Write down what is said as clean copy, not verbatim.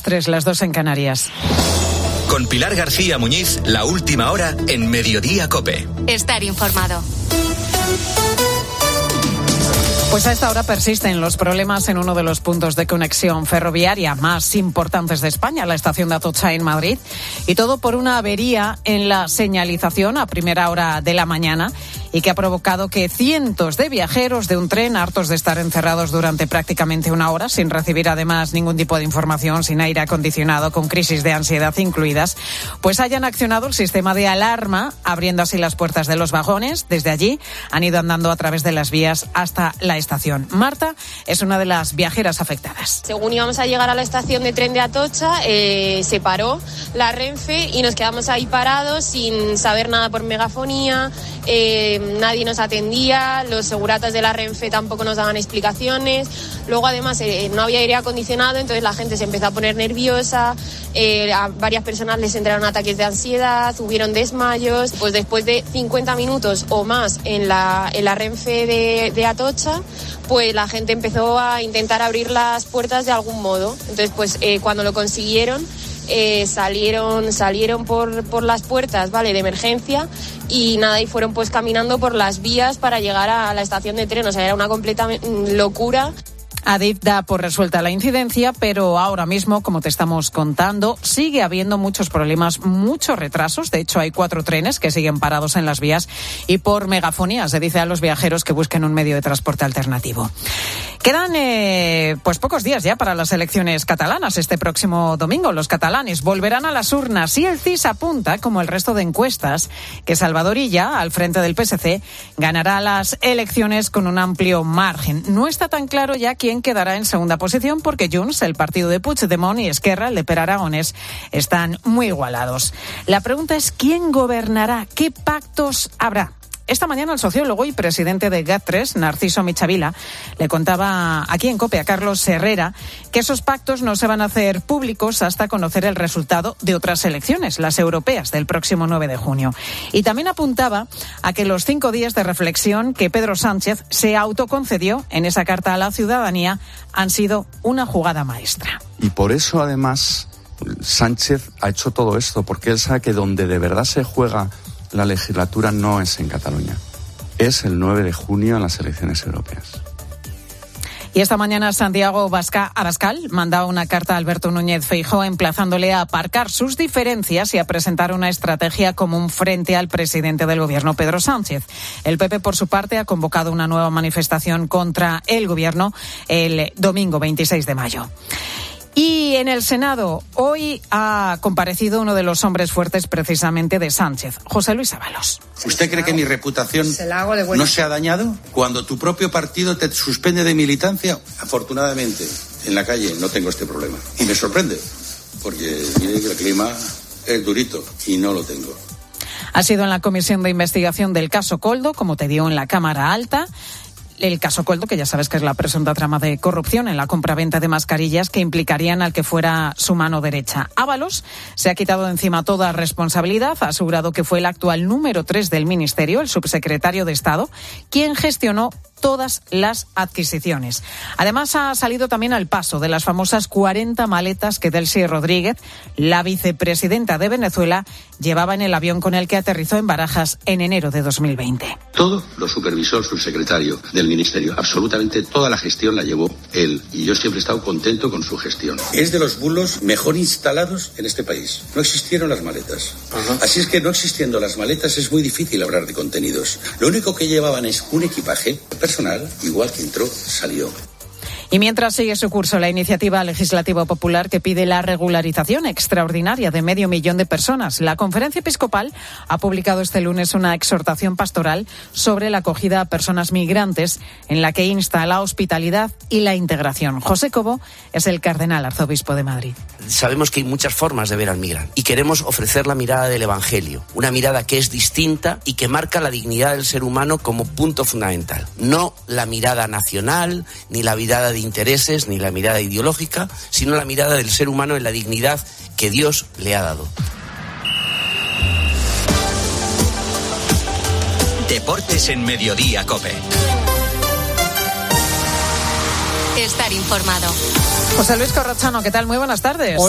3, las 2 en Canarias. Con Pilar García Muñiz, la última hora en Mediodía COPE. Estar informado. Pues a esta hora persisten los problemas en uno de los puntos de conexión ferroviaria más importantes de España, la estación de Atocha en Madrid, y todo por una avería en la señalización a primera hora de la mañana y que ha provocado que cientos de viajeros de un tren, hartos de estar encerrados durante prácticamente una hora, sin recibir además ningún tipo de información, sin aire acondicionado, con crisis de ansiedad incluidas, pues hayan accionado el sistema de alarma, abriendo así las puertas de los vagones. Desde allí han ido andando a través de las vías hasta la estación. Marta es una de las viajeras afectadas. Según íbamos a llegar a la estación de tren de Atocha, se paró la Renfe y nos quedamos ahí parados sin saber nada por megafonía. Nadie nos atendía, los seguratas de la Renfe tampoco nos daban explicaciones. Luego además no había aire acondicionado, entonces la gente se empezó a poner nerviosa, a varias personas les entraron ataques de ansiedad, hubieron desmayos. Pues después de 50 minutos o más en la Renfe de Atocha, pues la gente empezó a intentar abrir las puertas de algún modo. Entonces pues cuando lo consiguieron, salieron por las puertas, ¿vale?, de emergencia, y nada, y fueron pues caminando por las vías para llegar a la estación de tren. O sea, era una completa locura. Adif da por resuelta la incidencia, pero ahora mismo, como te estamos contando, sigue habiendo muchos problemas, muchos retrasos. De hecho, hay 4 trenes que siguen parados en las vías y por megafonía se dice a los viajeros que busquen un medio de transporte alternativo. Quedan pues pocos días ya para las elecciones catalanas. Este próximo domingo los catalanes volverán a las urnas y el CIS apunta, como el resto de encuestas, que Salvador Illa, al frente del PSC, ganará las elecciones con un amplio margen. No está tan claro ya quién quedará en segunda posición porque Junts, el partido de Puigdemont, y Esquerra, el de Pere Aragonés, están muy igualados. La pregunta es ¿quién gobernará? ¿Qué pactos habrá? Esta mañana el sociólogo y presidente de GAT3, Narciso Michavila, le contaba aquí en COPE a Carlos Herrera que esos pactos no se van a hacer públicos hasta conocer el resultado de otras elecciones, las europeas del próximo 9 de junio. Y también apuntaba a que los 5 días de reflexión que Pedro Sánchez se autoconcedió en esa carta a la ciudadanía han sido una jugada maestra. Y por eso, además, Sánchez ha hecho todo esto, porque él sabe que donde de verdad se juega la legislatura no es en Cataluña, es el 9 de junio en las elecciones europeas. Y esta mañana Santiago Abascal mandaba una carta a Alberto Núñez Feijóo emplazándole a aparcar sus diferencias y a presentar una estrategia común frente al presidente del gobierno, Pedro Sánchez. El PP, por su parte, ha convocado una nueva manifestación contra el gobierno el domingo 26 de mayo. Y en el Senado hoy ha comparecido uno de los hombres fuertes precisamente de Sánchez, José Luis Ábalos. ¿Usted cree que mi reputación no se ha dañado cuando tu propio partido te suspende de militancia? Afortunadamente, en la calle no tengo este problema. Y me sorprende, porque mire que el clima es durito y no lo tengo. Ha sido en la comisión de investigación del caso Koldo, como te dio en la Cámara Alta. El caso Koldo, que ya sabes que es la presunta trama de corrupción en la compraventa de mascarillas que implicarían al que fuera su mano derecha. Ábalos se ha quitado de encima toda responsabilidad, ha asegurado que fue el actual número 3 del Ministerio, el subsecretario de Estado, quien gestionó todas las adquisiciones. Además, ha salido también al paso de las famosas 40 maletas que Delcy Rodríguez, la vicepresidenta de Venezuela, llevaba en el avión con el que aterrizó en Barajas en enero de 2020. Todo lo supervisó el subsecretario del Ministerio. Absolutamente toda la gestión la llevó él. Y yo siempre he estado contento con su gestión. Es de los bulos mejor instalados en este país. No existieron las maletas. Así es que no existiendo las maletas es muy difícil hablar de contenidos. Lo único que llevaban es un equipaje personal, igual que entró, salió. Y mientras sigue su curso la iniciativa legislativa popular que pide la regularización extraordinaria de 500.000 de personas, la Conferencia Episcopal ha publicado este lunes una exhortación pastoral sobre la acogida a personas migrantes en la que insta a la hospitalidad y la integración. José Cobo es el cardenal arzobispo de Madrid. Sabemos que hay muchas formas de ver al migrante y queremos ofrecer la mirada del Evangelio, una mirada que es distinta y que marca la dignidad del ser humano como punto fundamental. No la mirada nacional, ni la mirada de intereses, ni la mirada ideológica, sino la mirada del ser humano en la dignidad que Dios le ha dado. Deportes en Mediodía COPE. Estar informado. José Luis Corrochano, ¿qué tal? Muy buenas tardes.